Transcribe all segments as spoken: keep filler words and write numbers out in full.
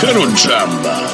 Caro Giamba.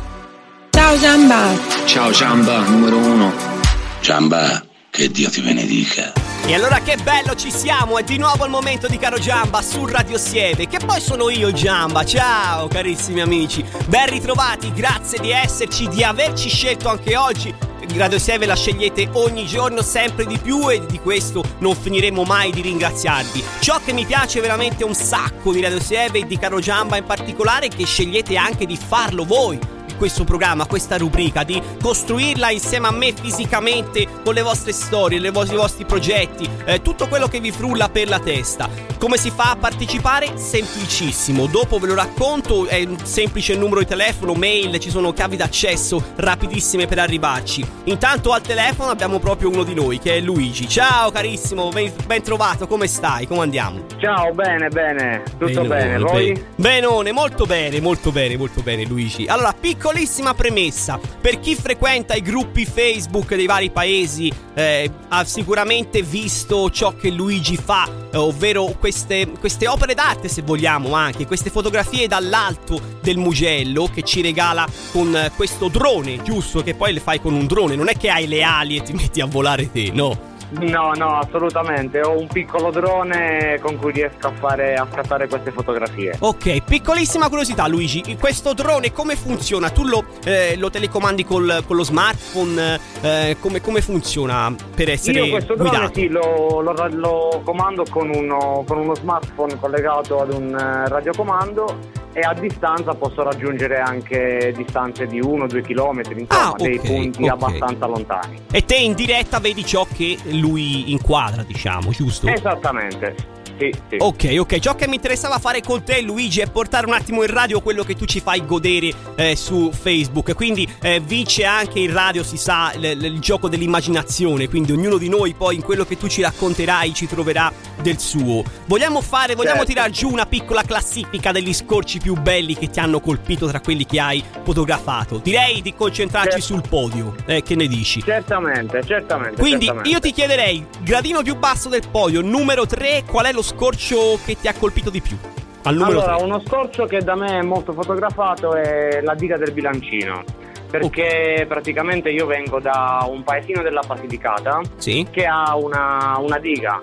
Ciao Giamba. Ciao Giamba, numero uno. Giamba, che Dio ti benedica. E allora che bello, ci siamo, è di nuovo il momento di Caro Giamba su Radio Sieve, che poi sono io Giamba. Ciao carissimi amici, ben ritrovati, grazie di esserci, di averci scelto anche oggi. Radio Sieve la scegliete ogni giorno sempre di più e di questo non finiremo mai di ringraziarvi. Ciò che mi piace veramente un sacco di Radio Sieve e di Caro Giamba in particolare è che scegliete anche di farlo voi, questo programma, questa rubrica, di costruirla insieme a me fisicamente con le vostre storie, le vostri, i vostri progetti, eh, tutto quello che vi frulla per la testa. Come si fa a partecipare? Semplicissimo, dopo ve lo racconto, è un semplice numero di telefono, mail, ci sono chiavi d'accesso rapidissime per arrivarci. Intanto al telefono abbiamo proprio uno di noi che è Luigi. Ciao carissimo, ben, ben trovato, come stai? Come andiamo? Ciao, bene, bene, tutto Benone, bene, voi? Bene. Benone, molto bene, molto bene, molto bene Luigi. Allora, piccolissima premessa, per chi frequenta i gruppi Facebook dei vari paesi eh, ha sicuramente visto ciò che Luigi fa, eh, ovvero queste, queste opere d'arte, se vogliamo, anche queste fotografie dall'alto del Mugello che ci regala con eh, questo drone, giusto? Che poi le fai con un drone, non è che hai le ali e ti metti a volare te, no? No, no, assolutamente. Ho un piccolo drone con cui riesco a fare a scattare queste fotografie. Ok, piccolissima curiosità Luigi, questo drone come funziona? Tu lo, eh, lo telecomandi col, con lo smartphone? Eh, come, come funziona per essere Io questo drone guidato? sì, lo, lo, lo comando con uno, con uno smartphone collegato ad un eh, radiocomando e a distanza posso raggiungere anche distanze di uno due chilometri, insomma, Ah, okay, dei punti okay. abbastanza lontani. E te in diretta vedi ciò che lui inquadra, diciamo, giusto? Esattamente. Sì, sì. Ok, ok, ciò che mi interessava fare con te Luigi è portare un attimo in radio quello che tu ci fai godere eh, su Facebook. Quindi eh, vince anche in radio, si sa, l- l- il gioco dell'immaginazione. Quindi ognuno di noi poi in quello che tu ci racconterai ci troverà del suo. Vogliamo fare, vogliamo Certo. tirar giù una piccola classifica degli scorci più belli che ti hanno colpito tra quelli che hai fotografato. Direi di concentrarci Certo. sul podio, eh, che ne dici? Certamente, certamente. Quindi certamente. io ti chiederei, gradino più basso del podio, numero tre, qual è lo scorcio che ti ha colpito di più? Al numero Allora, tre. uno scorcio che da me è molto fotografato è la diga del Bilancino, perché praticamente io vengo da un paesino della Basilicata Sì? che ha una, una diga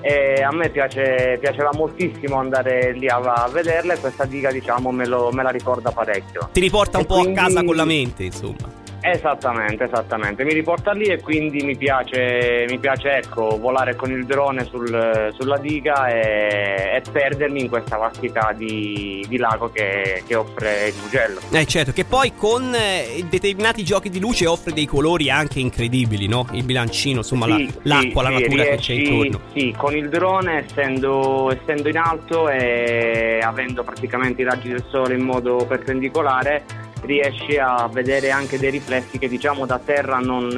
e a me piace, piaceva moltissimo andare lì a, a vederla e questa diga, diciamo, me, lo, me la ricorda parecchio. Ti riporta un E po' quindi- a casa con la mente, insomma. Esattamente, esattamente, mi riporta lì e quindi mi piace, mi piace ecco, volare con il drone sul, sulla diga e, e perdermi in questa vastità di, di lago che, che offre il Mugello. Eh certo, che poi con eh, determinati giochi di luce offre dei colori anche incredibili, no? Il bilancino, insomma, la- Sì, l'acqua, sì, la sì, natura che c'è riesci- intorno. Sì, con il drone essendo, essendo in alto e avendo praticamente i raggi del sole in modo perpendicolare riesci a vedere anche dei riflessi che, diciamo, da terra non,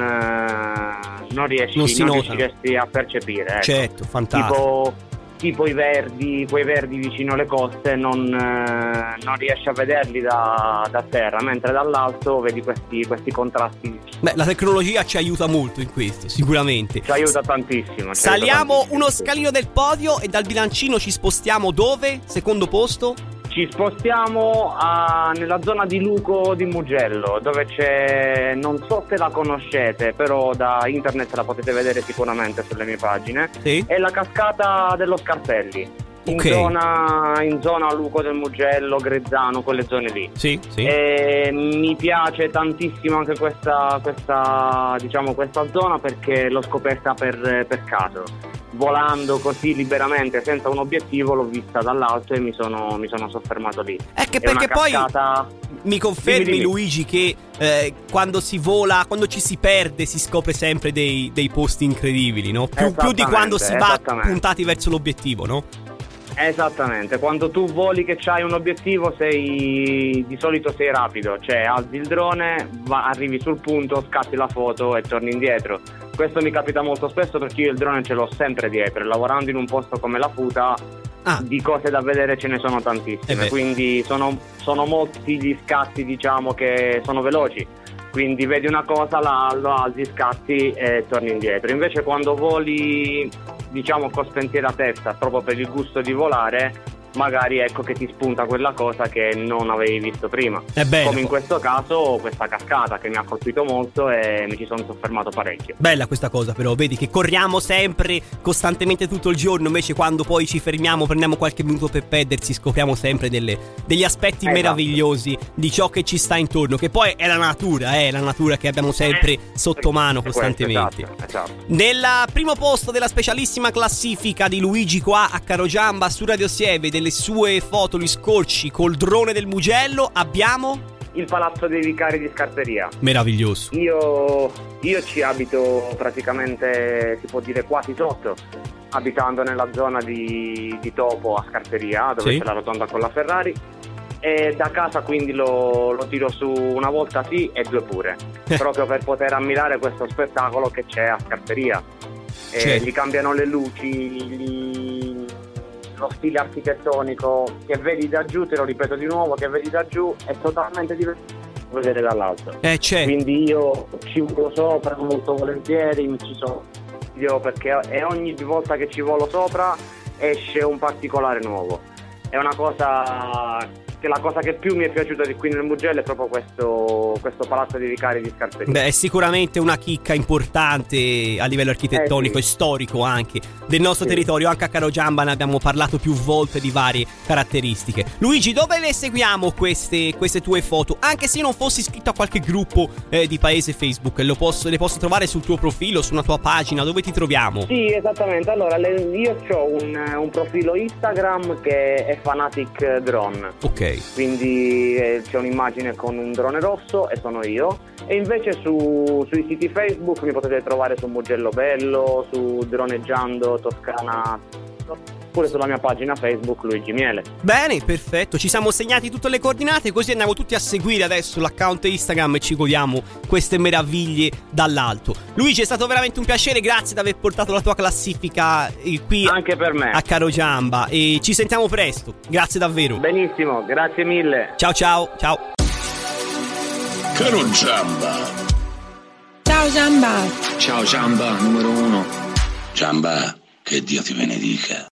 eh, non riesci, Non si non notano. riusciresti a percepire, ecco. Certo, fantastico. tipo, tipo i verdi, quei verdi vicino alle coste non, eh, non riesci a vederli da, da terra, mentre dall'alto vedi questi, questi contrasti. Beh, la tecnologia ci aiuta molto in questo, sicuramente. Ci aiuta tantissimo. ci Saliamo aiuta tantissimo, uno sì. scalino del podio e dal bilancino ci spostiamo dove? Secondo posto? Ci spostiamo a, nella zona di Luco di Mugello, dove c'è, non so se la conoscete, però da internet la potete vedere sicuramente sulle mie pagine, Sì? è la cascata dello Scarpelli, in, Ok. zona, in zona Luco del Mugello, Grezzano, quelle zone lì. Sì, sì. E mi piace tantissimo anche questa, questa, diciamo, questa zona perché l'ho scoperta per, per caso. Volando così liberamente senza un obiettivo l'ho vista dall'alto e mi sono, mi sono soffermato lì. È che È una perché poi cascata... mi confermi, Dimmi, dimmi. Luigi, che eh, quando si vola, quando ci si perde, si scopre sempre dei, dei posti incredibili, no? Più, più di quando si va Esattamente. puntati verso l'obiettivo, no? Esattamente, quando tu voli che c'hai un obiettivo sei di solito sei rapido, cioè alzi il drone, va, arrivi sul punto, scatti la foto e torni indietro. Questo mi capita molto spesso perché io il drone ce l'ho sempre dietro e lavorando in un posto come la Futa Ah. di cose da vedere ce ne sono Eh tantissime, beh. quindi sono, sono molti gli scatti, diciamo, che sono veloci. Quindi vedi una cosa, la, lo alzi, scatti e torni indietro. Invece quando voli, diciamo, con spensiero a testa, proprio per il gusto di volare, magari ecco che ti spunta quella cosa che non avevi visto prima. È bello. Come in questo caso questa cascata che mi ha colpito molto e mi ci sono soffermato parecchio. Bella questa cosa, però vedi che corriamo sempre costantemente tutto il giorno, invece quando poi ci fermiamo, prendiamo qualche minuto per perdersi, scopriamo sempre delle, degli aspetti esatto. meravigliosi di ciò che ci sta intorno, che poi è la natura, è eh, la natura che abbiamo sempre sotto mano costantemente. Esatto, esatto. Nel primo posto della specialissima classifica di Luigi qua a Carojamba su Radio Sieve, delle sue foto, gli scorci col drone del Mugello, abbiamo il Palazzo dei Vicari di Scarperia. Meraviglioso. Io, io ci abito praticamente, si può dire quasi sotto, abitando nella zona di, di Topo a Scarperia, dove sì. c'è la rotonda con la Ferrari. E da casa quindi lo, lo tiro su una volta sì e due pure, proprio per poter ammirare questo spettacolo che c'è a Scarperia. E certo. gli cambiano le luci, gli, lo stile architettonico che vedi da giù, te lo ripeto di nuovo, che vedi da giù è totalmente diverso da vedere dall'alto. Eh, c'è. Quindi io ci volo sopra molto volentieri, mi ci sono io perché e ogni volta che ci volo sopra esce un particolare nuovo. È una cosa che la cosa che più mi è piaciuta di qui nel Mugello è proprio questo, questo Palazzo dei Vicari di Scarperia. Beh, è sicuramente una chicca importante a livello architettonico eh sì. e storico anche del nostro sì. territorio. Anche a Carojamba ne abbiamo parlato più volte di varie caratteristiche. Luigi, dove le seguiamo queste, queste tue foto? Anche se non fossi iscritto a qualche gruppo eh, di paese Facebook, lo posso, le posso trovare sul tuo profilo, su una tua pagina, dove ti troviamo? Sì, esattamente. Allora, le, io ho un, un profilo Instagram che è Fanatic Drone. Ok. Quindi eh, c'è un'immagine con un drone rosso e sono io. E invece su, sui siti Facebook mi potete trovare su Mugello Bello, su Droneggiando Toscana, oppure sulla mia pagina Facebook Luigi Miele. Bene, perfetto, ci siamo segnati tutte le coordinate, così andiamo tutti a seguire adesso l'account Instagram e ci godiamo queste meraviglie dall'alto. Luigi, è stato veramente un piacere, grazie di aver portato la tua classifica eh, qui anche per me a Carojamba, e ci sentiamo presto, grazie davvero. Benissimo, grazie mille. Ciao ciao, ciao. Carojamba. Ciao Giamba. Ciao Giamba, numero uno. Giamba, che Dio ti benedica.